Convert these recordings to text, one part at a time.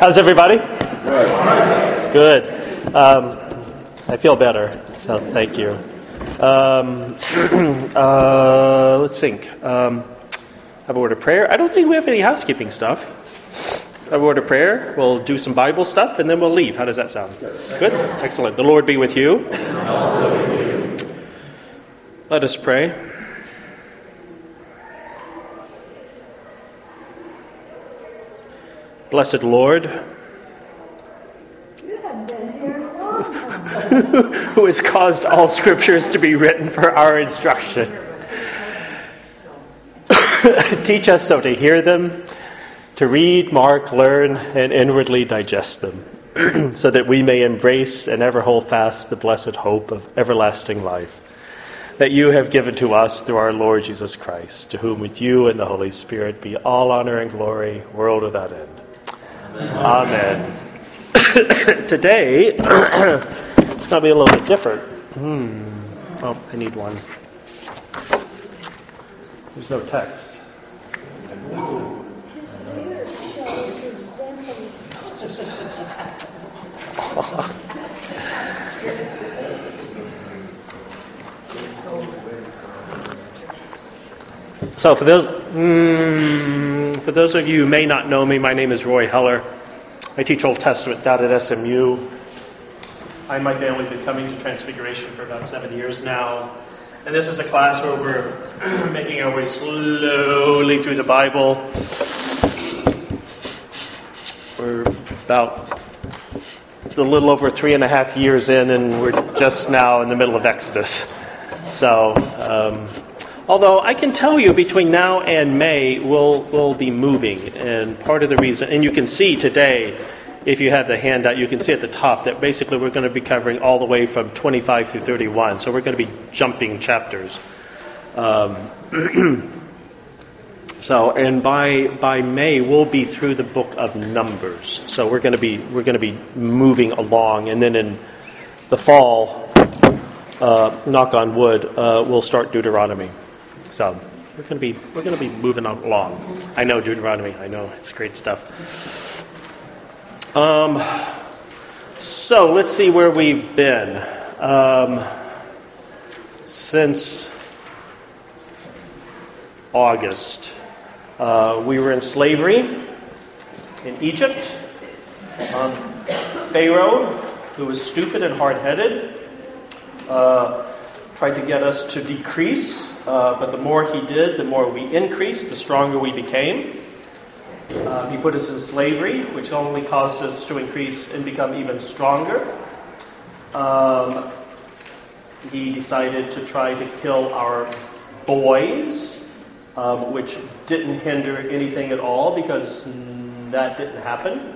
How's everybody? Good. I feel better, so thank you. Let's think. Have a word of prayer. I don't think we have any housekeeping stuff. Have a word of prayer. We'll do some Bible stuff, and then we'll leave. How does that sound? Good? Excellent. The Lord be with you. Let us pray. Blessed Lord, who has caused all scriptures to be written for our instruction. Teach us so to hear them, to read, mark, learn, and inwardly digest them, so that we may embrace and ever hold fast the blessed hope of everlasting life that you have given to us through our Lord Jesus Christ, to whom with you and the Holy Spirit be all honor and glory, world without end. Amen. Today, it's going to be a little bit different. Oh, I need one. There's no text. So for those of you who may not know me, my name is Roy Heller. I teach Old Testament down at SMU. I and my family have been coming to Transfiguration for about 7 years now. And this is a class where we're making our way slowly through the Bible. We're about a little over 3.5 years in, and we're just now in the middle of Exodus. So, although I can tell you between now and May, we'll be moving. And part of the reason, and you can see today, if you have the handout, you can see at the top that basically we're going to be covering all the way from 25 through 31. So we're going to be jumping chapters. And by May we'll be through the book of Numbers. So we're going to be moving along, and then in the fall, knock on wood, we'll start Deuteronomy. So we're going to be moving along. I know Deuteronomy. I know it's great stuff. So let's see where we've been since August. We were in slavery in Egypt. Pharaoh, who was stupid and hard-headed, tried to get us to decrease, but the more he did, the more we increased, the stronger we became. He put us in slavery, which only caused us to increase and become even stronger. He decided to try to kill our boys, which didn't hinder anything at all because that didn't happen.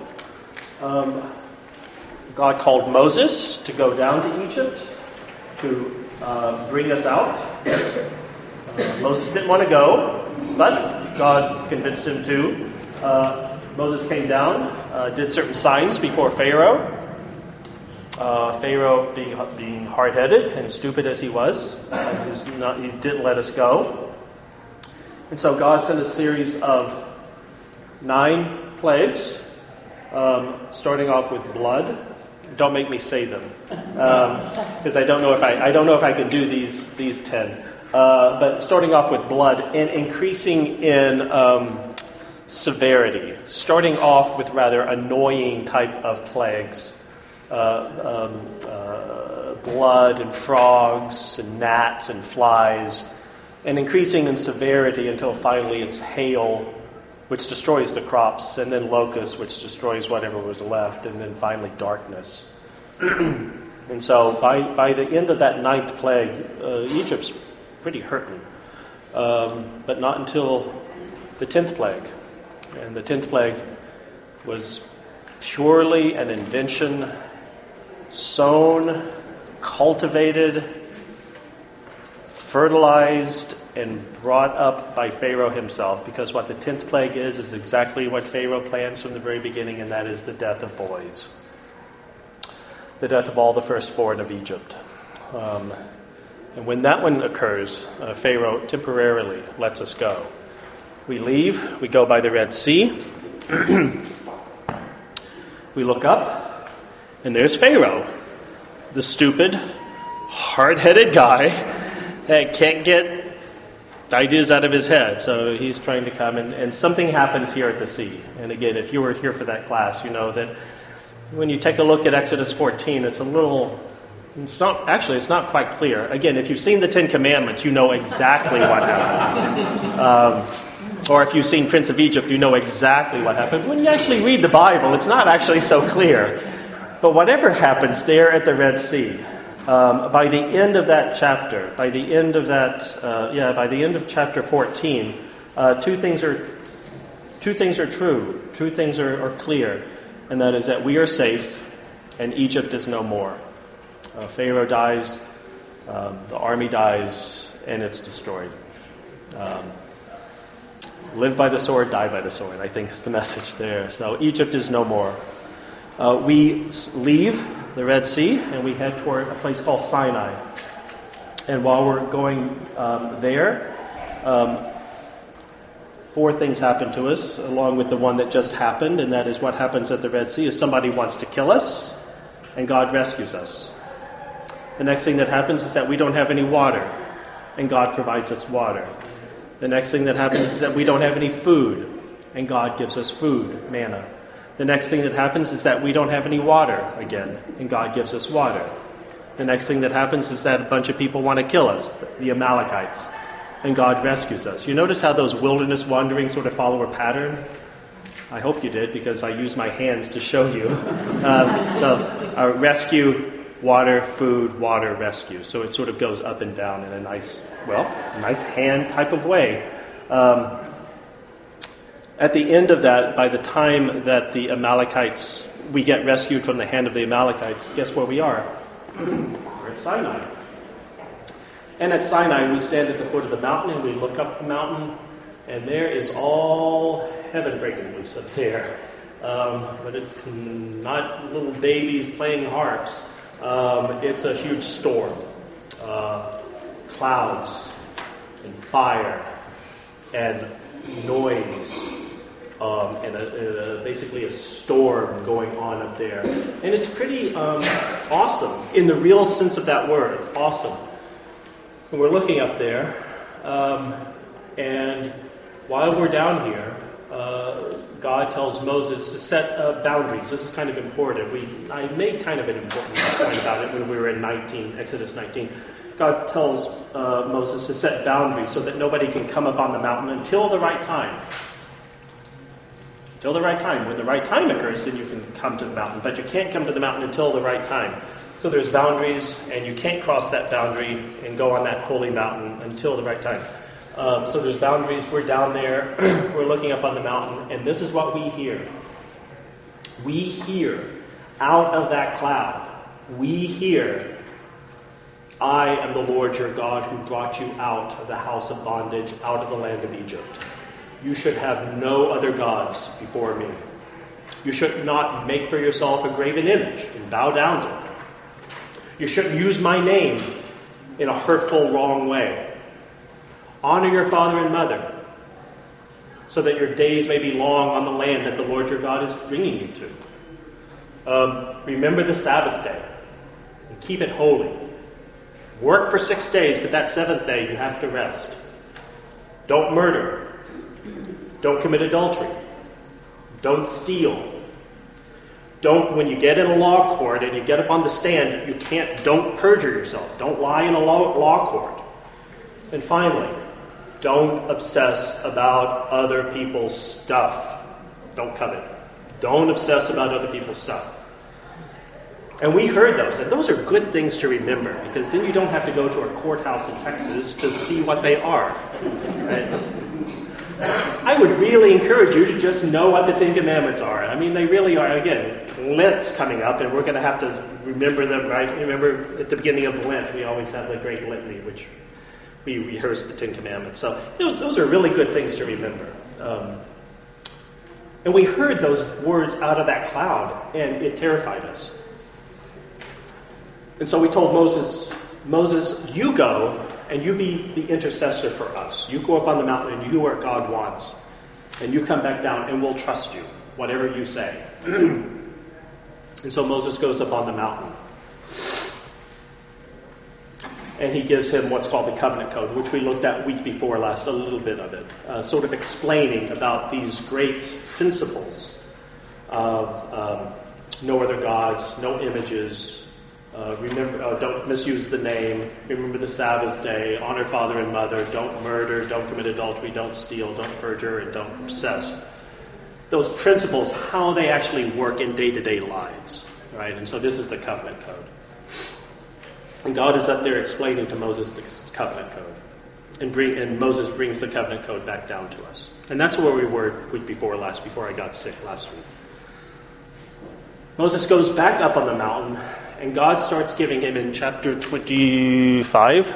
God called Moses to go down to Egypt to bring us out. Moses didn't want to go, but God convinced him to. Moses came down, did certain signs before Pharaoh. Pharaoh, being hard-headed and stupid as he was, he didn't let us go. And so God sent a series of 9 plagues, starting off with blood. Don't make me say them, because I don't know if I can do these 10. But starting off with blood and increasing in severity, starting off with rather annoying type of plagues, blood and frogs and gnats and flies, and increasing in severity until finally it's hail, which destroys the crops, and then locusts, which destroys whatever was left, and then finally darkness. And so by the end of that 9th plague, Egypt's pretty hurting, but not until the 10th plague. And the 10th plague was purely an invention, sown, cultivated, fertilized, and brought up by Pharaoh himself. Because what the 10th plague is exactly what Pharaoh plans from the very beginning, and that is the death of boys. The death of all the firstborn of Egypt. And when that one occurs, Pharaoh temporarily lets us go. We leave, we go by the Red Sea. we look up, and there's Pharaoh, the stupid, hard-headed guy that can't get ideas out of his head. So he's trying to come, and something happens here at the sea. And again, if you were here for that class, you know that when you take a look at Exodus 14, it's not quite clear. Again, if you've seen the Ten Commandments, you know exactly what happened. Or if you've seen Prince of Egypt, you know exactly what happened. When you actually read the Bible, it's not actually so clear. But whatever happens there at the Red Sea, by the end of that chapter, by the end of chapter 14, two things are true. Two things are clear, and that is that we are safe, and Egypt is no more. Pharaoh dies, the army dies, and it's destroyed. Live by the sword, die by the sword, I think is the message there. So Egypt is no more. We leave the Red Sea, and we head toward a place called Sinai. And while we're going there, four things happen to us, along with the one that just happened, and that is what happens at the Red Sea is somebody wants to kill us, and God rescues us. The next thing that happens is that we don't have any water, and God provides us water. The next thing that happens is that we don't have any food, and God gives us food, manna. The next thing that happens is that we don't have any water again, and God gives us water. The next thing that happens is that a bunch of people want to kill us, the Amalekites, and God rescues us. You notice how those wilderness wanderings sort of follow a pattern? I hope you did, because I used my hands to show you. Rescue, water, food, water, rescue. So it sort of goes up and down in a nice hand type of way. At the end of that, by the time that the Amalekites, we get rescued from the hand of the Amalekites, guess where we are? We're at Sinai. And at Sinai, we stand at the foot of the mountain, and we look up the mountain, and there is all heaven breaking loose up there. But it's not little babies playing harps. It's a huge storm. Clouds and fire and noise. Basically a storm going on up there. And it's pretty awesome, in the real sense of that word, awesome. And we're looking up there, and while we're down here, God tells Moses to set boundaries. This is kind of important. I made kind of an important point about it when we were in Exodus 19. God tells Moses to set boundaries so that nobody can come up on the mountain until the right time. Until the right time. When the right time occurs, then you can come to the mountain. But you can't come to the mountain until the right time. So there's boundaries, and you can't cross that boundary and go on that holy mountain until the right time. So there's boundaries. We're down there. We're looking up on the mountain, and this is what we hear. We hear out of that cloud. We hear, I am the Lord your God who brought you out of the house of bondage, out of the land of Egypt. You should have no other gods before me. You should not make for yourself a graven image and bow down to it. You shouldn't use my name in a hurtful, wrong way. Honor your father and mother, so that your days may be long on the land that the Lord your God is bringing you to. Remember the Sabbath day and keep it holy. Work for 6 days, but that seventh day you have to rest. Don't murder. Don't commit adultery. Don't steal. When you get in a law court and you get up on the stand, don't perjure yourself. Don't lie in a law court. And finally, don't obsess about other people's stuff. Don't covet. Don't obsess about other people's stuff. And we heard those, and those are good things to remember, because then you don't have to go to a courthouse in Texas to see what they are. Right? I would really encourage you to just know what the Ten Commandments are. I mean, they really are. Again, Lent's coming up, and we're going to have to remember them, right? Remember, at the beginning of Lent, we always have the Great Litany, which we rehearse the Ten Commandments. So those are really good things to remember. And we heard those words out of that cloud, and it terrified us. And so we told Moses, you go and you be the intercessor for us. You go up on the mountain and you do what God wants. And you come back down and we'll trust you, whatever you say. And so Moses goes up on the mountain. And he gives him what's called the covenant code, which we looked at week before last, a little bit of it, sort of explaining about these great principles of no other gods, no images, remember, don't misuse the name, remember the Sabbath day, honor father and mother, don't murder, don't commit adultery, don't steal, don't perjure, and don't obsess. Those principles, how they actually work in day-to-day lives, right? And so this is the covenant code. And God is up there explaining to Moses the covenant code. And Moses brings the covenant code back down to us. And that's where we were week before I got sick last week. Moses goes back up on the mountain, and God starts giving him in chapter 25.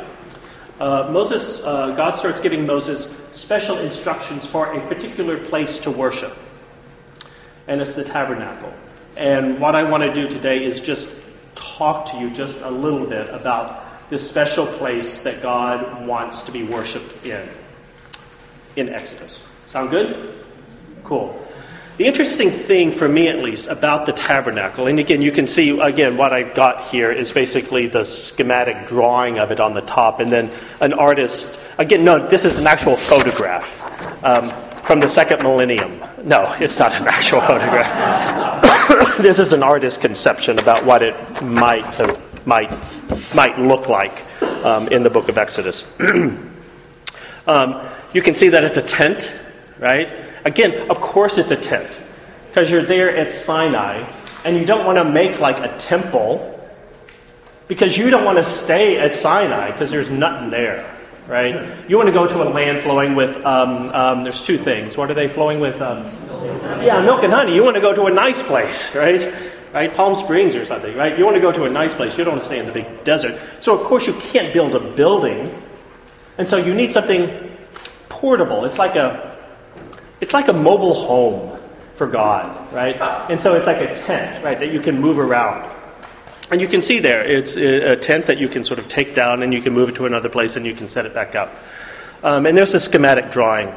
God starts giving Moses special instructions for a particular place to worship. And it's the tabernacle. And what I want to do today is just talk to you just a little bit about this special place that God wants to be worshipped in Exodus. Sound good? Cool. The interesting thing for me, at least, about the tabernacle, and again, you can see, again, what I've got here is basically the schematic drawing of it on the top, and then an artist, again, no, this is an actual photograph from the second millennium. No, it's not an actual photograph. This is an artist's conception about what it might look like in the book of Exodus. You can see that it's a tent, right? Again, of course it's a tent, because you're there at Sinai, and you don't want to make like a temple, because you don't want to stay at Sinai, because there's nothing there, right? You want to go to a land flowing with, there's two things. What are they flowing with? Milk and honey. You want to go to a nice place, right? Right? Palm Springs or something, right? You want to go to a nice place. You don't want to stay in the big desert. So, of course, you can't build a building, and so you need something portable. It's like a mobile home for God, right? And so it's like a tent, right, that you can move around. And you can see there, it's a tent that you can sort of take down and you can move it to another place and you can set it back up. And there's a schematic drawing.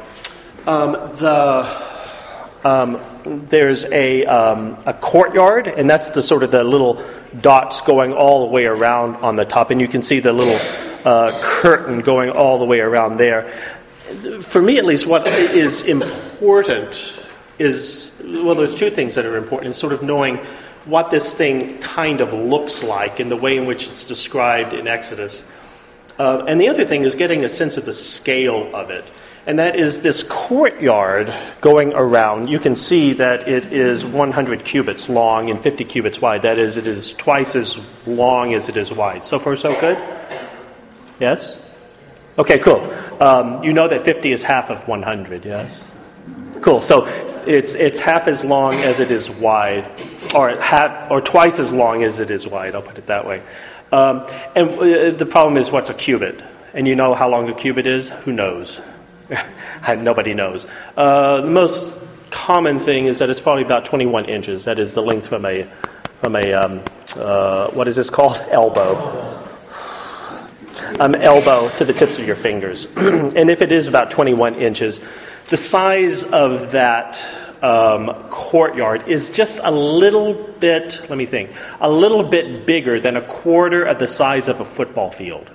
There's a courtyard, and that's the sort of the little dots going all the way around on the top. And you can see the little curtain going all the way around there. For me, at least, what is important is, well, there's two things that are important. It's sort of knowing what this thing kind of looks like in the way in which it's described in Exodus. And the other thing is getting a sense of the scale of it. And that is this courtyard going around. You can see that it is 100 cubits long and 50 cubits wide. That is, it is twice as long as it is wide. So far, so good? Yes? Okay, cool. You know that 50 is half of 100, yes? Cool. So it's half as long as it is wide, or twice as long as it is wide. I'll put it that way. And the problem is, what's a cubit? And you know how long a cubit is? Who knows? Nobody knows. The most common thing is that it's probably about 21 inches. That is the length from a what is this called? Elbow. Elbow to the tips of your fingers. And if it is about 21 inches, the size of that courtyard is just a little bit, a little bit bigger than a quarter of the size of a football field.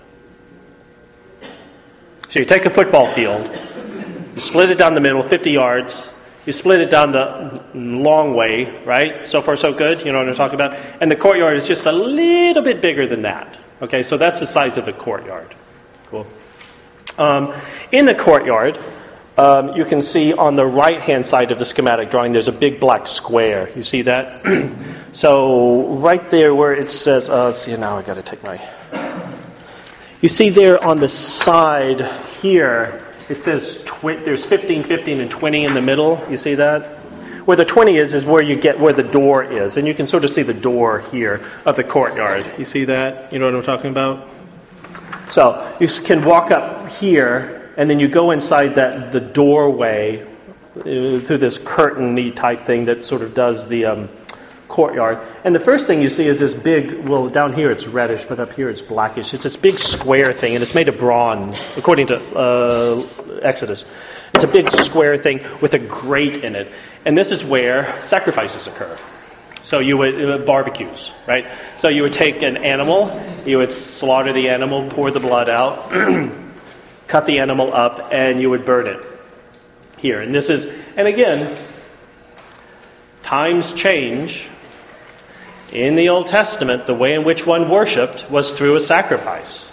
So you take a football field, you split it down the middle, 50 yards, you split it down the long way, right? So far, so good, you know what I'm talking about? And the courtyard is just a little bit bigger than that. Okay, so that's the size of the courtyard. Cool. In the courtyard, you can see on the right-hand side of the schematic drawing, there's a big black square. You see that? So right there where it says, see, now I got to take my... You see there on the side here, it says there's 15, 15, and 20 in the middle. You see that? Where the 20 is where you get where the door is. And you can sort of see the door here of the courtyard. You see that? You know what I'm talking about? So you can walk up here, and then you go inside the doorway through this curtain-y type thing that sort of does the courtyard. And the first thing you see is this big, well, down here it's reddish, but up here it's blackish. It's this big square thing, and it's made of bronze, according to Exodus. It's a big square thing with a grate in it. And this is where sacrifices occur. So you would, barbecues, right? So you would take an animal, you would slaughter the animal, pour the blood out, cut the animal up, and you would burn it here. And again, times change. In the Old Testament, the way in which one worshipped was through a sacrifice.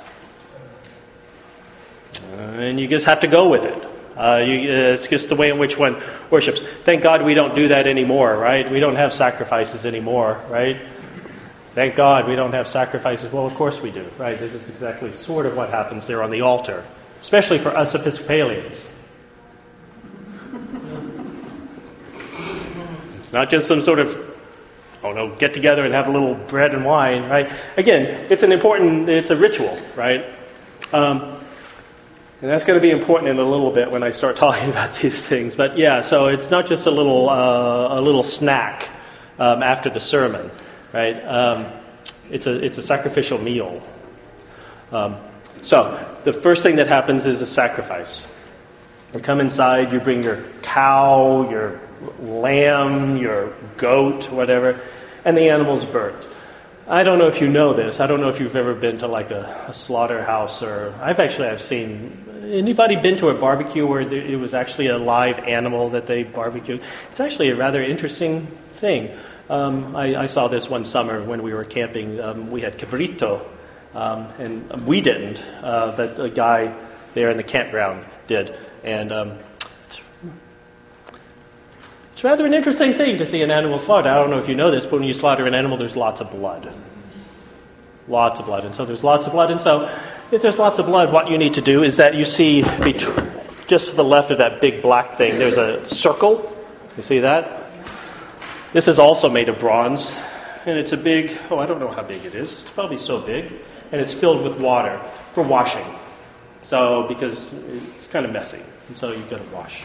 And you just have to go with it. It's just the way in which one worships. Thank God we don't do that anymore, right? We don't have sacrifices anymore, right? Thank God we don't have sacrifices. Well, of course we do, right? This is exactly sort of what happens there on the altar, especially for us Episcopalians. It's not just some sort of, get together and have a little bread and wine, right? Again, it's a ritual, right? And that's going to be important in a little bit when I start talking about these things. But yeah, so it's not just a little snack after the sermon, right? It's a sacrificial meal. So the first thing that happens is a sacrifice. You come inside, you bring your cow, your lamb, your goat, whatever, and the animal's burnt. I don't know if you know this. I don't know if you've ever been to like a slaughterhouse, or I've seen. Anybody been to a barbecue where it was actually a live animal that they barbecued? It's actually a rather interesting thing. I saw this one summer when we were camping. We had cabrito, and we didn't, but a guy there in the campground did. And it's rather an interesting thing to see an animal slaughtered. I don't know if you know this, but when you slaughter an animal, there's lots of blood. Lots of blood. And so there's lots of blood. And so if there's lots of blood, what you need to do is that you see just to the left of that big black thing, there's a circle. You see that? This is also made of bronze. And it's a big, I don't know how big it is. It's probably so big. And it's filled with water for washing. So, because it's kind of messy. And so you've got to wash.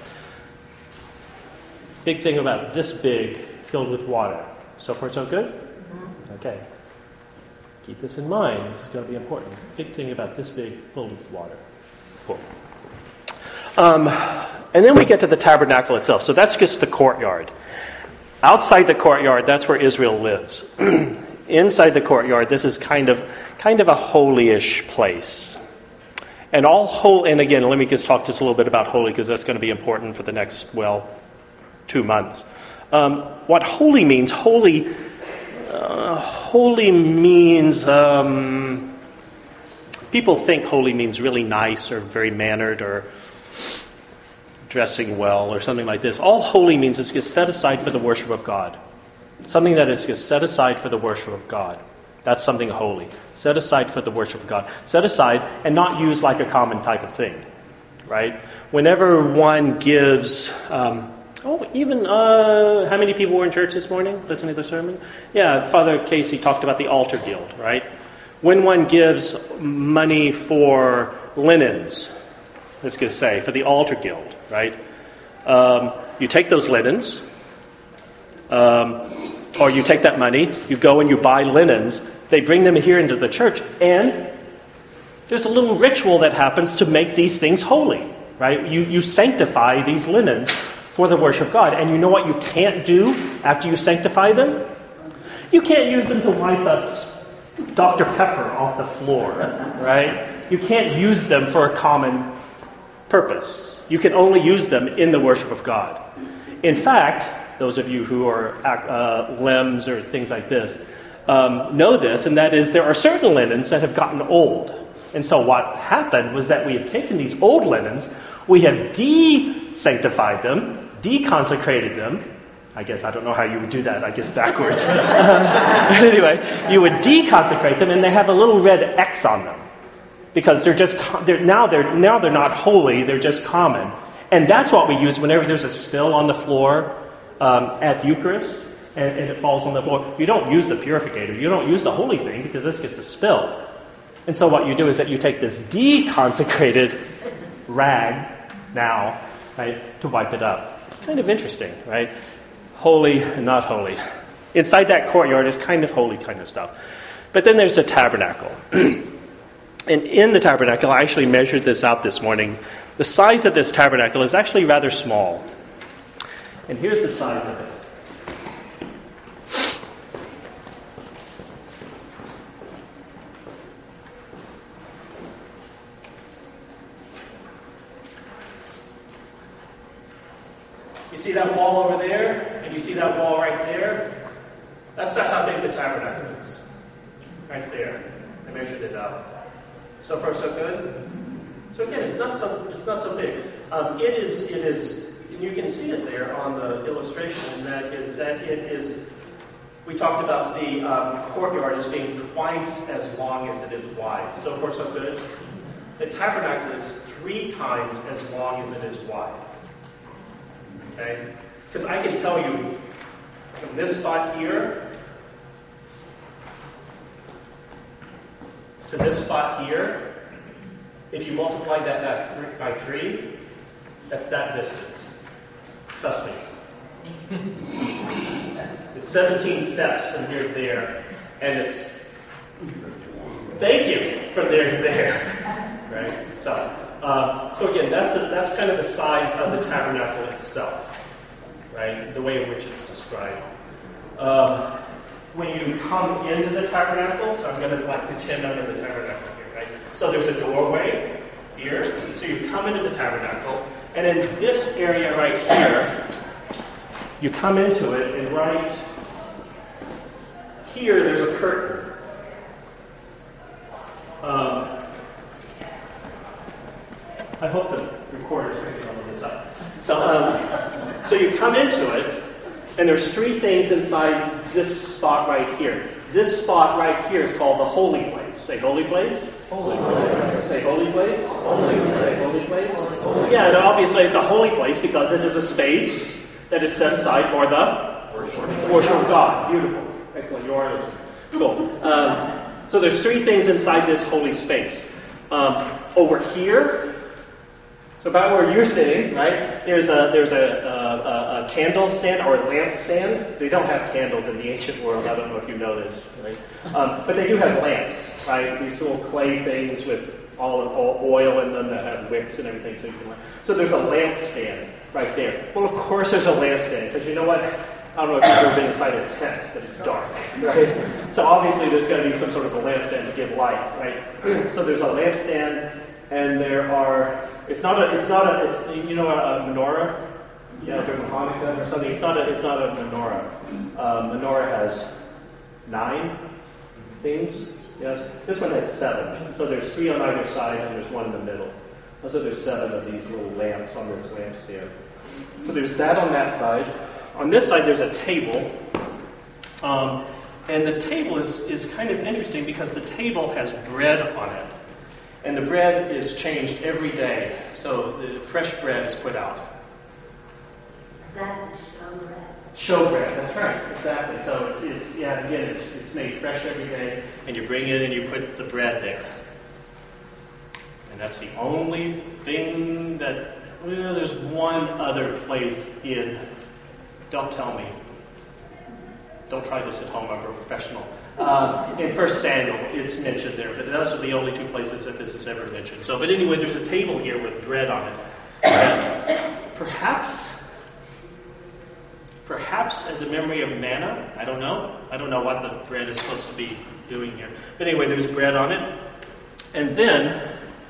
Big thing about this big, filled with water. So far, so good? Okay. Keep this in mind. This is going to be important. Big thing about this big, filled with water. Cool. And then we get to the tabernacle itself. So that's just the courtyard. Outside the courtyard, that's where Israel lives. Inside the courtyard, this is kind of a holy-ish place. And again, let me just talk just a little bit about holy, because that's going to be important for the next, 2 months. What holy means, holy means, people think holy means really nice or very mannered or dressing well or something like this. All holy means is just set aside for the worship of God. Something that is just set aside for the worship of God. That's something holy. Set aside for the worship of God. Set aside and not used like a common type of thing, right? Whenever one gives... how many people were in church this morning listening to the sermon? Yeah, Father Casey talked about the altar guild, right? When one gives money for linens, let's just say, for the altar guild, right? You take those linens, or you take that money, you go and you buy linens, they bring them here into the church, and there's a little ritual that happens to make these things holy, right? You sanctify these linens for the worship of God. And you know what you can't do after you sanctify them? You can't use them to wipe up Dr. Pepper off the floor, right? You can't use them for a common purpose. You can only use them in the worship of God. In fact, those of you who are LEMs or things like this know this, and that is there are certain linens that have gotten old. And so what happened was that we have taken these old linens, we have de-sanctified them, deconsecrated them. I guess I don't know how you would do that. I guess backwards. But anyway, you would deconsecrate them, and they have a little red X on them because they're not holy. They're just common, and that's what we use whenever there's a spill on the floor at Eucharist, and it falls on the floor. You don't use the purificator. You don't use the holy thing because it's just a spill. And so what you do is that you take this deconsecrated rag now, right, to wipe it up. It's kind of interesting, right? Holy and not holy. Inside that courtyard is kind of holy kind of stuff. But then there's the tabernacle. And in the tabernacle, I actually measured this out this morning. The size of this tabernacle is actually rather small. And here's the size of it. see that wall over there, and you see that wall right there? That's about how big the tabernacle is. Right there. I measured it out. So far, so good? So again, it's not so big. It is, and you can see it there on the illustration, and that it is, we talked about the courtyard as being twice as long as it is wide. So far, so good? The tabernacle is 3 times as long as it is wide. Okay? Because I can tell you, from this spot here to this spot here, if you multiply that by 3, that's that distance. Trust me. It's 17 steps from here to there, and it's, thank you, from there to there. Right? So again, that's kind of the size of the tabernacle itself, right? The way in which it's described. When you come into the tabernacle, so I'm going to pretend I'm in the tabernacle here, right? So there's a doorway here. So you come into the tabernacle, and in this area right here, you come into it, and right here there's a curtain. I hope the recorder's picking all of this up. So you come into it, and there's 3 things inside this spot right here. This spot right here is called the holy place. Say holy place. Holy place. Say holy place. Holy place. Holy place. Holy. Yeah, and obviously it's a holy place because it is a space that is set aside for the worship of God. Beautiful. Excellent. Yours. Cool. So there's 3 things inside this holy space. Over here, so about where you're sitting, right? There's a candle stand or a lamp stand. They don't have candles in the ancient world. I don't know if you know this, right? But they do have lamps, right? These little clay things with all oil in them that have wicks and everything. So there's a lamp stand right there. Well, of course there's a lamp stand because you know what? I don't know if you've ever been inside a tent, but it's dark, right? So obviously there's going to be some sort of a lampstand to give light, right? So there's a lampstand, and there are. It's you know a menorah, yeah, during Hanukkah or something. It's not a menorah. Menorah has 9 things. Yes, this one has 7. So there's 3 on either side, and there's 1 in the middle. So there's 7 of these little lamps on this lampstand. So there's that on that side. On this side, there's a table, and the table is kind of interesting because the table has bread on it, and the bread is changed every day. So the fresh bread is put out. Is that showbread? Showbread, that's right, exactly. So it's made fresh every day, and you bring it and you put the bread there, and that's the only thing that. Well, there's one other place in. Don't tell me. Don't try this at home. I'm a professional. In 1 Samuel, it's mentioned there, but those are the only 2 places that this is ever mentioned. So, but anyway, there's a table here with bread on it. And perhaps as a memory of manna. I don't know. I don't know what the bread is supposed to be doing here. But anyway, there's bread on it. And then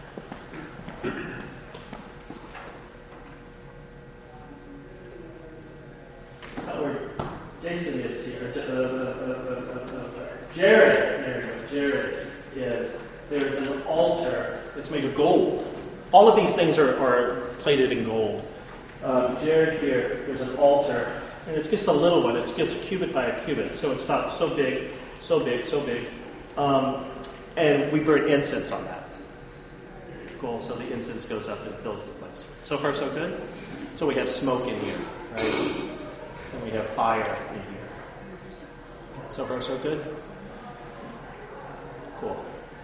Jason is here. Jared is. There's an altar that's made of gold. All of these things are plated in gold. Jared here, there's an altar. And it's just a little one. It's just a cubit by a cubit. So it's not so big. And we burn incense on that. Cool. So the incense goes up and fills the place. So far, so good? So we have smoke in here, right? And we have fire in here. So far, so good? Cool.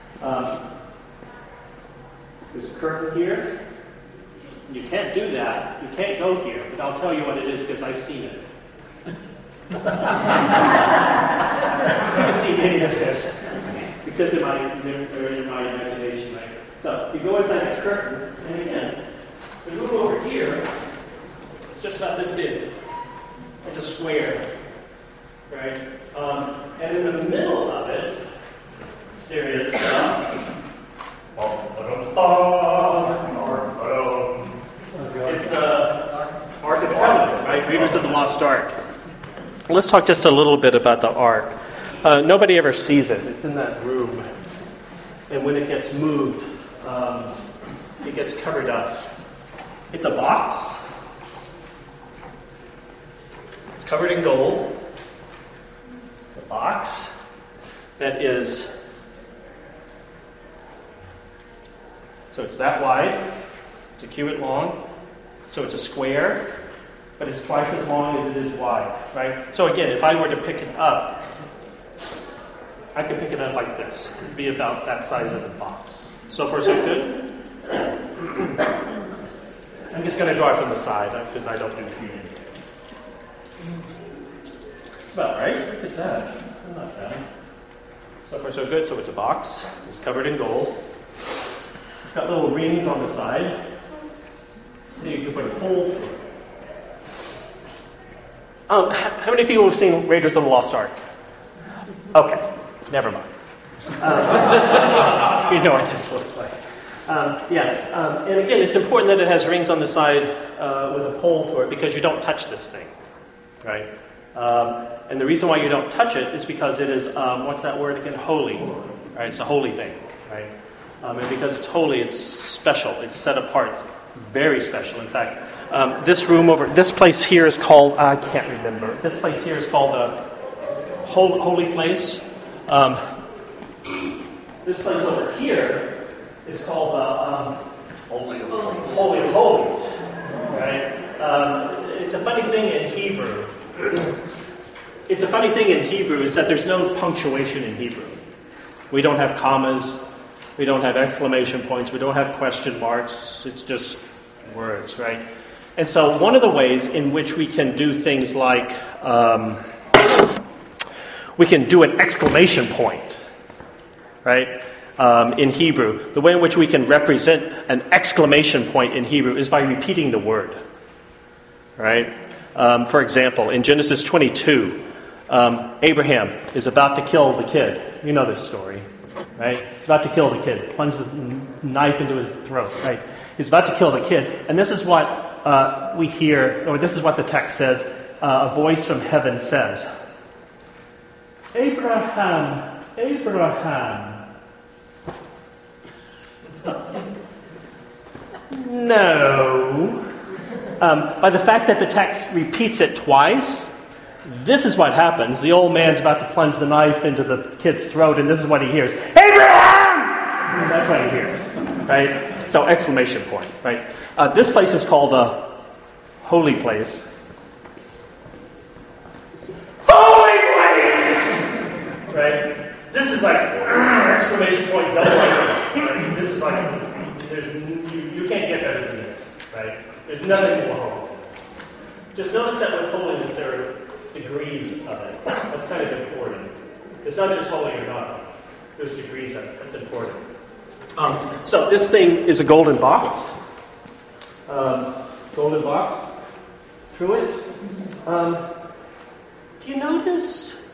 There's a curtain here. You can't do that. You can't go here. But I'll tell you what it is because I've seen it. You can see any of this, except in my imagination. Right? So you go inside the curtain, and again, we move over here. It's just about this big. It's a square, right? And in the middle of it, there is it's the Ark of the Covenant, right? Raiders of the Lost Ark. Let's talk just a little bit about the Ark. Nobody ever sees it. It's in that room. And when it gets moved, it gets covered up. It's a box. It's covered in gold. It's a box that is, so it's that wide. It's a cubit long. So it's a square, but it's twice as long as it is wide, right? So again, if I were to pick it up, I could pick it up like this. It'd be about that size of the box. So far, so good? I'm just going to draw it from the side because I don't do cubing. About right. Look at that. Not bad. So far, so good. So it's a box. It's covered in gold. It's got little rings on the side. You can put a hole through it. How many people have seen Raiders of the Lost Ark? Okay, never mind. You know what this looks like. And again, it's important that it has rings on the side with a pole for it because you don't touch this thing, right? And the reason why you don't touch it is because it is, what's that word again? Holy, right? It's a holy thing, right? And because it's holy, it's special. It's set apart. Very special. In fact, this place here is called, I can't remember. This place here is called the Holy Place. This place over here is called the Holy of Holies. Right? It's a funny thing in Hebrew. It's a funny thing in Hebrew is that there's no punctuation in Hebrew. We don't have commas. We don't have exclamation points. We don't have question marks. It's just words, right? And so one of the ways in which we can do things like we can do an exclamation point, right? In Hebrew. The way in which we can represent an exclamation point in Hebrew is by repeating the word, right? For example, in Genesis 22, Abraham is about to kill the kid. You know this story. Right? He's about to kill the kid, plunge the knife into his throat, right? He's about to kill the kid. And this is what we hear, or this is what the text says. A voice from heaven says, Abraham, Abraham. No. By the fact that the text repeats it twice, this is what happens. The old man's about to plunge the knife into the kid's throat, and this is what he hears. Abraham! And that's what he hears, right? So, exclamation point, right? This place is called the Holy Place. Holy Place! Right? This is like, exclamation point, double right? This is like, you can't get better than this, right? There's nothing more holy. Just notice that with holiness there are degrees of it. That's kind of important. It's not just holy or not. There's degrees of it. That's important. So this thing is a golden box. Golden box. Through it. Do you notice?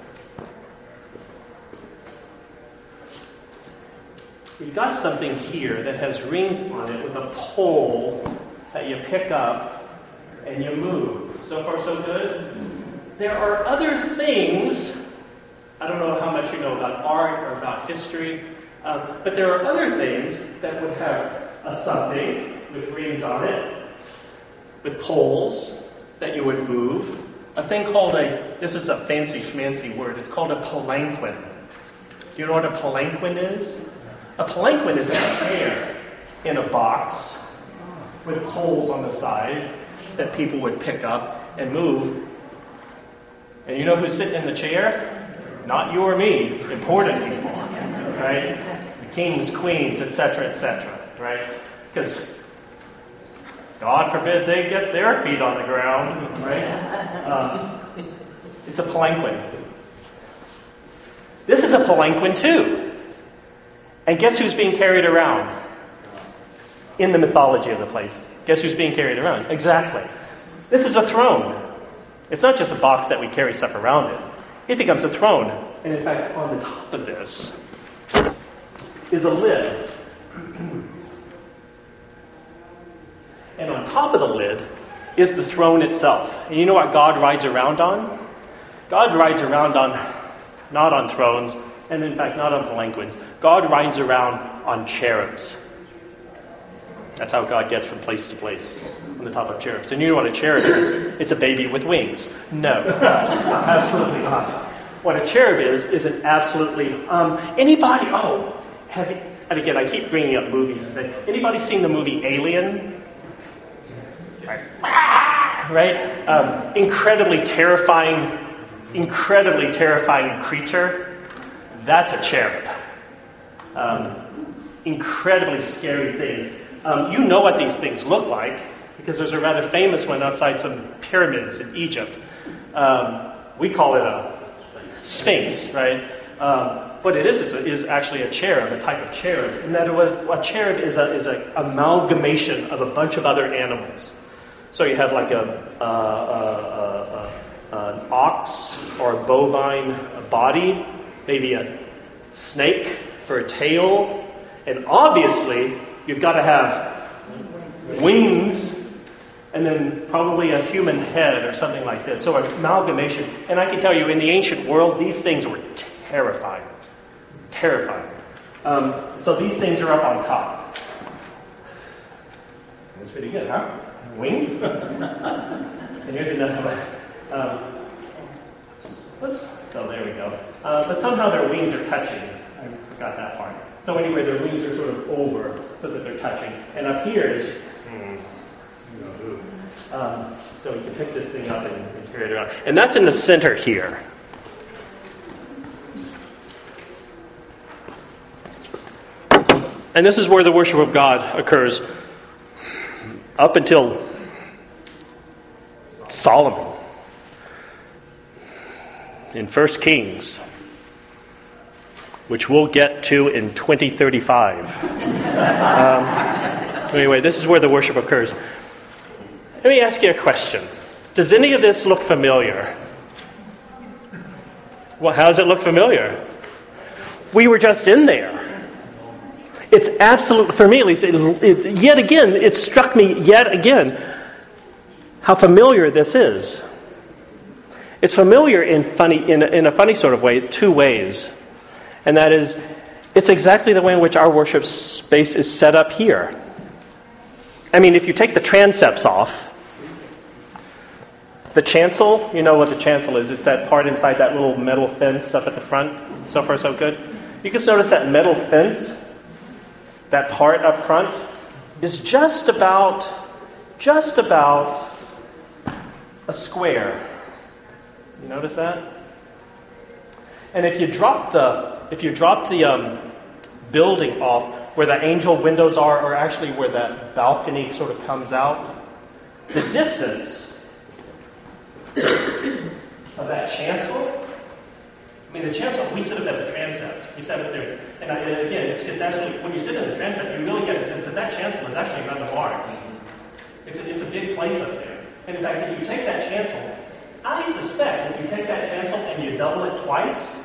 You've got something here that has rings on it with a pole that you pick up and you move. So far, so good? There are other things, I don't know how much you know about art or about history, but there are other things that would have a something with rings on it, with poles that you would move. A thing called this is a fancy schmancy word, it's called a palanquin. Do you know what a palanquin is? A palanquin is a chair in a box with poles on the side that people would pick up and move. And you know who's sitting in the chair? Not you or me, important people, right? The kings, queens, etc., right? Because God forbid they get their feet on the ground, right? It's a palanquin. This is a palanquin too. And guess who's being carried around? In the mythology of the place. Guess who's being carried around? Exactly. This is a throne. It's not just a box that we carry stuff around in. It becomes a throne. And in fact, on the top of this is a lid. And on top of the lid is the throne itself. And you know what God rides around on? God rides around on, not on thrones, and in fact not on palanquins. God rides around on cherubs. That's how God gets from place to place, on the top of cherubs. And you know what a cherub is? It's a baby with wings. No, absolutely not. What a cherub is an absolutely... anybody... and again, I keep bringing up movies. Anybody seen the movie Alien? Right? Incredibly terrifying creature. That's a cherub. Incredibly scary things. You know what these things look like, because there's a rather famous one outside some pyramids in Egypt. We call it a sphinx, right? What it is actually a cherub, a type of cherub. And that a cherub is an amalgamation of a bunch of other animals. So you have like an ox or a bovine body, maybe a snake for a tail, and obviously you've got to have wings, and then probably a human head or something like this. So an amalgamation. And I can tell you, in the ancient world, these things were terrifying. Terrifying. So these things are up on top. That's pretty good, huh? Wing? And here's another one. Oops. So there we go. But somehow their wings are touching. I forgot that part. So anyway, their wings are sort of over so that they're touching. And up here is... so we can pick this thing up and carry it around. And that's in the center here. And this is where the worship of God occurs up until Solomon in 1 Kings, which we'll get to in 2035. Anyway, this is where the worship occurs. Let me ask you a question. Does any of this look familiar? Well, how does it look familiar? We were just in there. It's absolutely, for me at least, yet again, it struck me yet again how familiar this is. It's familiar in a funny sort of way, two ways. And that is, it's exactly the way in which our worship space is set up here. I mean, if you take the transepts off, the chancel, you know what the chancel is. It's that part inside that little metal fence up at the front. So far, so good. You can notice that metal fence, that part up front, is just about a square. You notice that? And if you drop the building off where the angel windows are, or actually where that balcony sort of comes out, the distance of that chancel, the chancel, we sit up at the transept. We sat up there. And again, it's actually, when you sit in the transept, you really get a sense that that chancel is actually rather large. It's a big place up there. And in fact, if you take that chancel, I suspect if you take that chancel and you double it twice,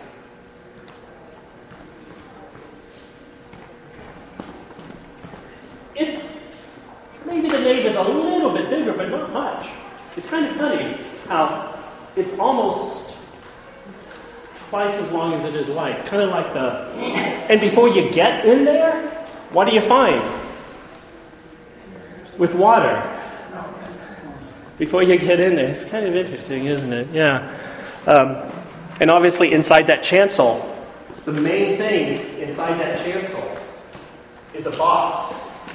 it's, maybe the nave is a little bit bigger, but not much. It's kind of funny how it's almost twice as long as it is wide. Kind of like and before you get in there, what do you find? With water. Before you get in there. It's kind of interesting, isn't it? Yeah. And obviously inside that chancel, the main thing inside that chancel is a box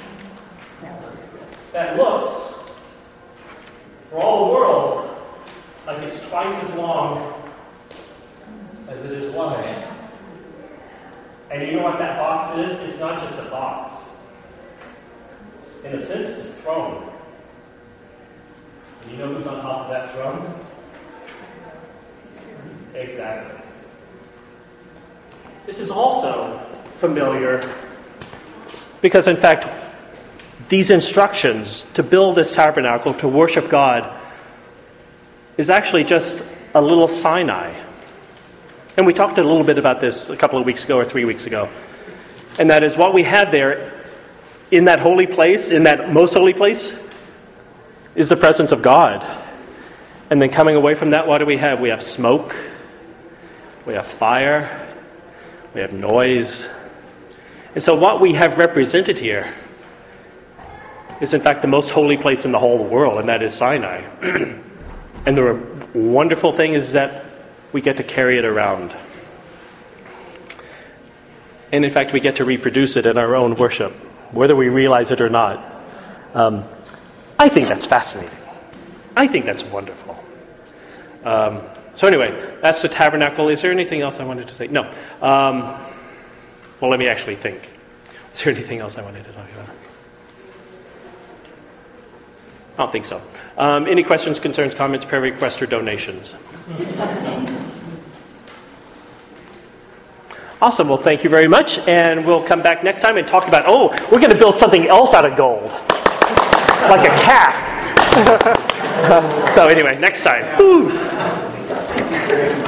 that looks, for all the world, like it's twice as long as it is wide. And you know what that box is? It's not just a box. In a sense, it's a throne. And you know who's on top of that throne? Exactly. This is also familiar because, in fact, these instructions to build this tabernacle, to worship God, is actually just a little Sinai. And we talked a little bit about this a couple of weeks ago or 3 weeks ago. And that is what we had there in that holy place, in that most holy place, is the presence of God. And then coming away from that, what do we have? We have smoke, we have fire, we have noise. And so what we have represented here is in fact the most holy place in the whole world, and that is Sinai. And the wonderful thing is that we get to carry it around. And in fact, we get to reproduce it in our own worship, whether we realize it or not. I think that's fascinating. I think that's wonderful. So anyway, that's the tabernacle. Is there anything else I wanted to say? No. Well, let me actually think. Is there anything else I wanted to talk about? I don't think so. Any questions, concerns, comments, prayer requests, or donations? Awesome. Well, thank you very much. And we'll come back next time and talk about, we're going to build something else out of gold. Like a calf. So anyway, next time. Woo.